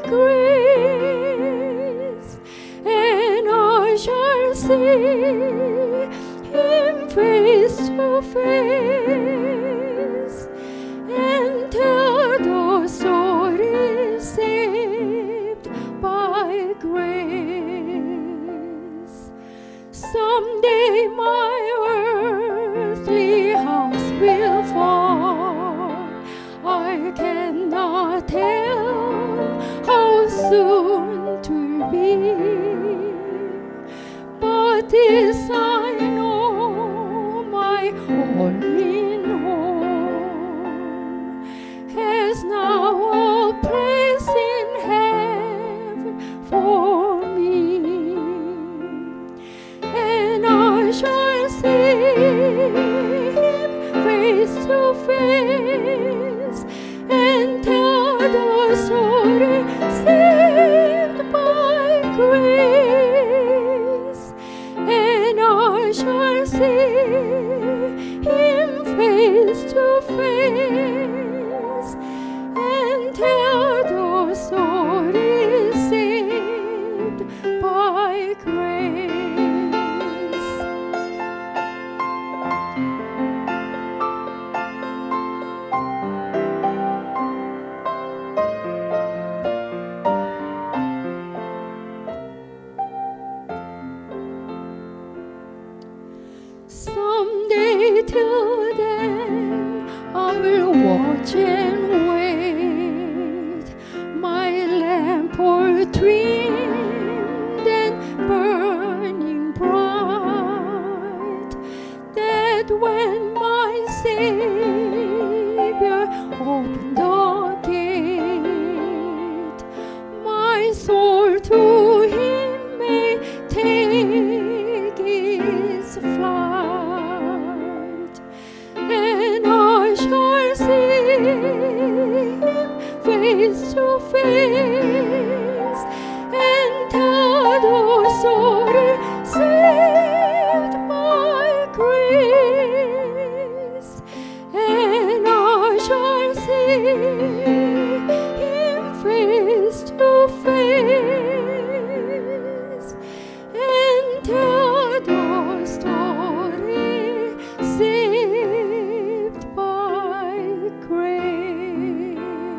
Speaker 6: grace, and I shall see him face to face, and tell the sorry saved this I know, my all-in home has now a place in heaven for me, and I shall see him face to face and tell the story saved by grace, and I shall see him face to face and tell the story saved by grace. Someday till then I will watch and wait, my lamp all trimmed and burning bright, that when my Savior opened the gate, my soul to him may take its flight, and I shall see him face to face and tell the story saved by grace, and I shall see him face to face and tell the story saved by grace.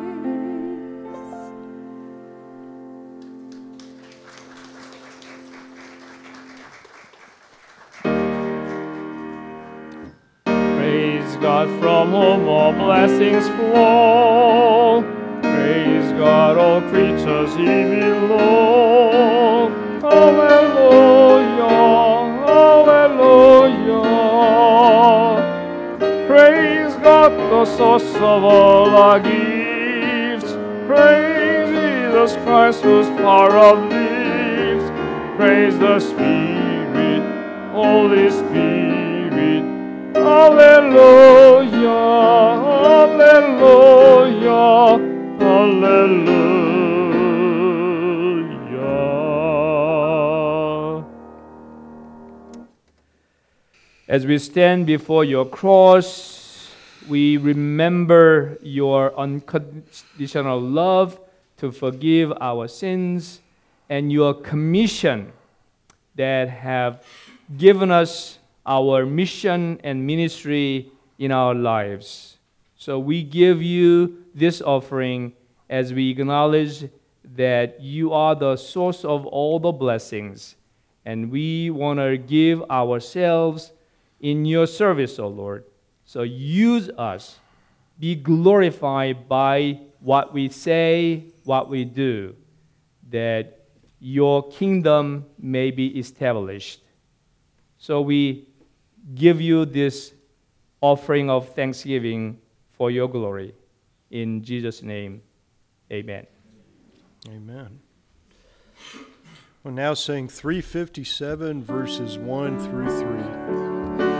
Speaker 1: Praise God from whom all blessings flow. Praise God, all creatures He belong. Hallelujah, hallelujah. Praise God, the source of all our gifts. Praise Jesus Christ, whose power uplifts. Praise the Spirit, Holy Spirit. Hallelujah, hallelujah, hallelujah. As we stand before your cross, we remember your unconditional love to forgive our sins and your commission that have given us our mission and ministry in our lives. So we give you this offering as we acknowledge that you are the source of all the blessings, and we want to give ourselves in your service, O Lord. So use us. Be glorified by what we say, what we do, that your kingdom may be established. So we give you this offering of thanksgiving for your glory. In Jesus' name, amen.
Speaker 2: Amen. We'll now sing 357 verses 1 through 3.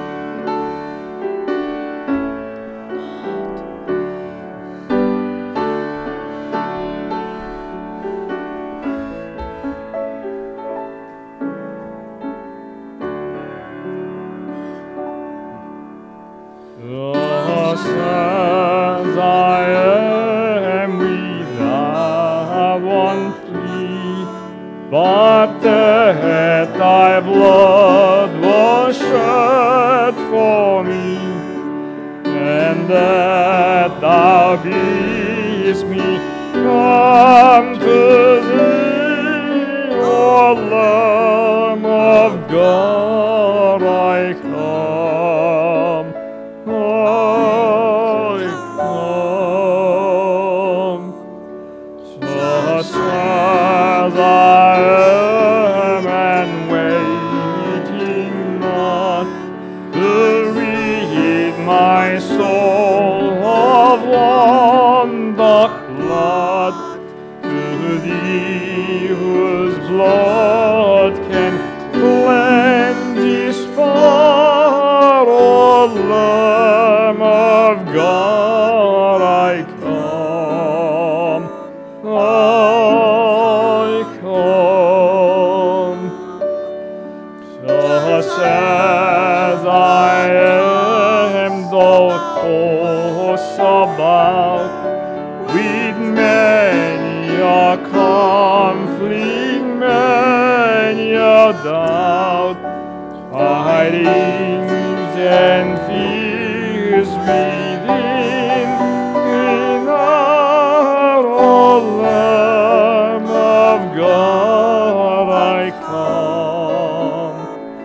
Speaker 1: Thus as I am without one plea, but that thy blood was shed for me, and that thou bidst me come to thee, O Lamb of God, I come. As I am and waiting am though tossed about with many a conflict, many a doubt, fightings and fears within. In our Lamb of God I come.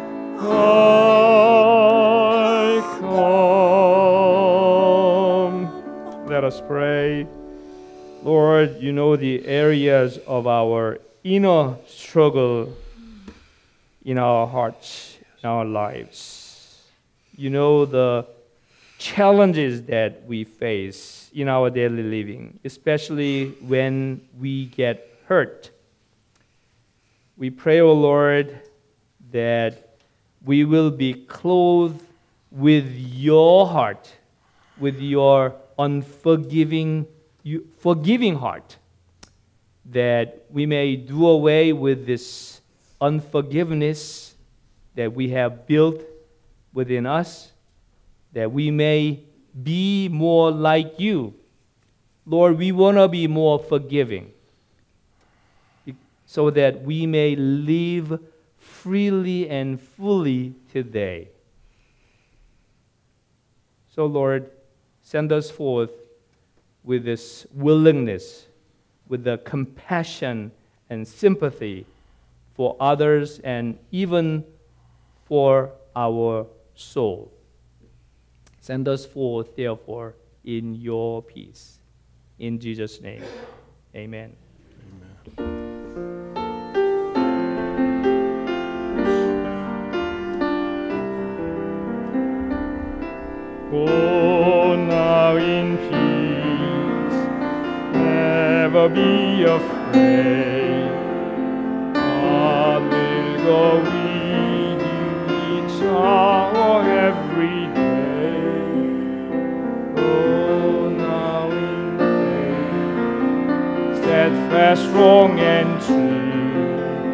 Speaker 1: Let us pray. Lord, you know the areas of our inner struggle in our hearts, in our lives. You know the challenges that we face in our daily living, especially when we get hurt. We pray, O Lord, that we will be clothed with your heart, with your forgiving heart, that we may do away with this unforgiveness that we have built within us, that we may be more like you. Lord, we want to be more forgiving so that we may live freely and fully today. So, Lord, send us forth with this willingness, with the compassion and sympathy for others and even for our soul. Send us forth, therefore, in your peace. In Jesus' name, amen. Go now in peace, never be afraid. God will go with you each hour, every day. Go now in faith, steadfast, strong, and true.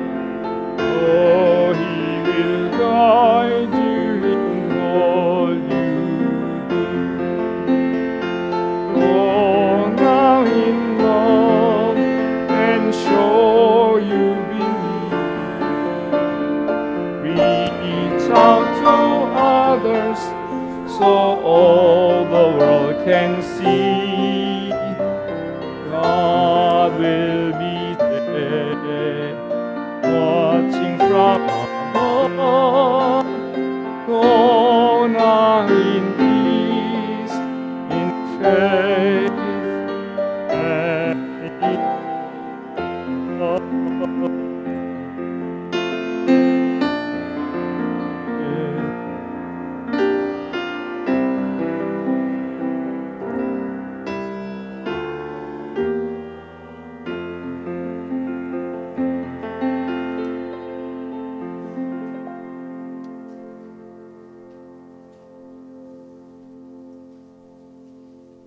Speaker 1: Oh, He will guide you in all you do. Go now in love and show you believe. Reach out to others so all the world can see. God will